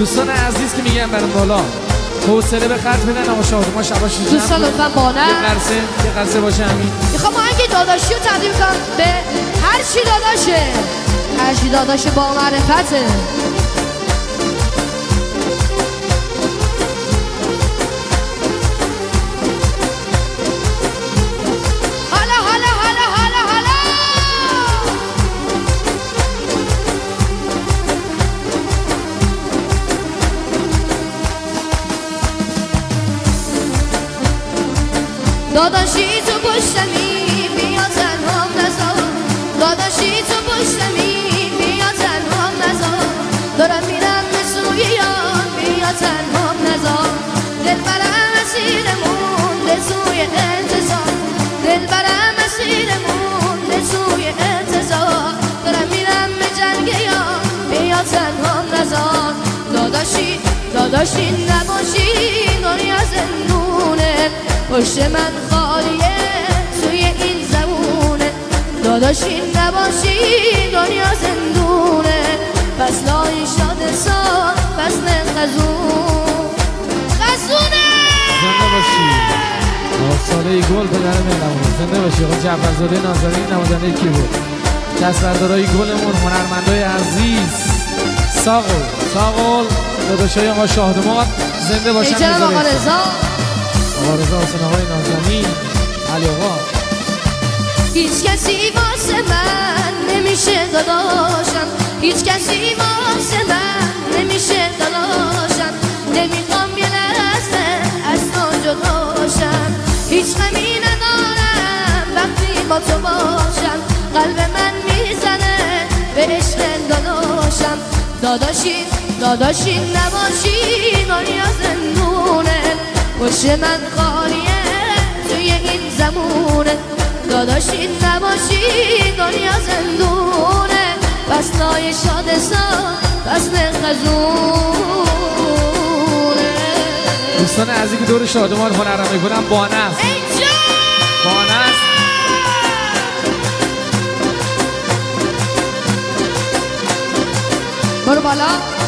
دوستان عزیز که میگن برام بالا حوصله به خرج بدن آقا شادمان شباشون جمع دوستان لطفا با نه یه قرصه باشه همین. میخوام آهنگ داداشی رو تقدیم کنم به هر چی داداشه، هر چی داداشه با معرفته. داداشی تو پشتمی بیا تنهام نذار، داداشی تو پشتمی بیا تنهام نذار، دارم میرم به سوی یار بیا تنهام نذار، دلبرم اسیرمون به سوی انتظار، دلبرم اسیرمون به سوی انتظار، دارم میرم به جنگ یار بیا تنهام نذار. داداشی داداشی نباشی دنیا زندونه، پشت من خالیه توی این زمونه، داداشی نباشی دنیا زندونه، فصلای شاد سال فصل خزون خزونه. زنده باشی ساله گل پدر مهرمون، زنده باشی. آقا جعفرزاده نازنین نمازنده کی بود؟ دستبردارای گلمون، هنرمندای عزیز، ساقل داداشای آقا شاهدمار زنده باشن. ایجاب آقا رضا، آقا رضا حسین آقای نازنین، علی آقا. هیچ کسی واسه من نمیشه داداشم، هیچ کسی واسه من نمیشه داداشم، نمیخوام یه لحظه از تو جداشم، هیچ غمی ندارم وقتی با تو باشم، قلب من میزنه به عشق داداشم. داداشی نباشی دنیا زندونه، پشت من خالیه توی این زمونه، داداشی نباشی دنیا زندونه، فصلای شاد سال فصل خزونه. دوستان عزیزی که دور شادمان هنرم میکنم بانه است، بانه است. برو بالا.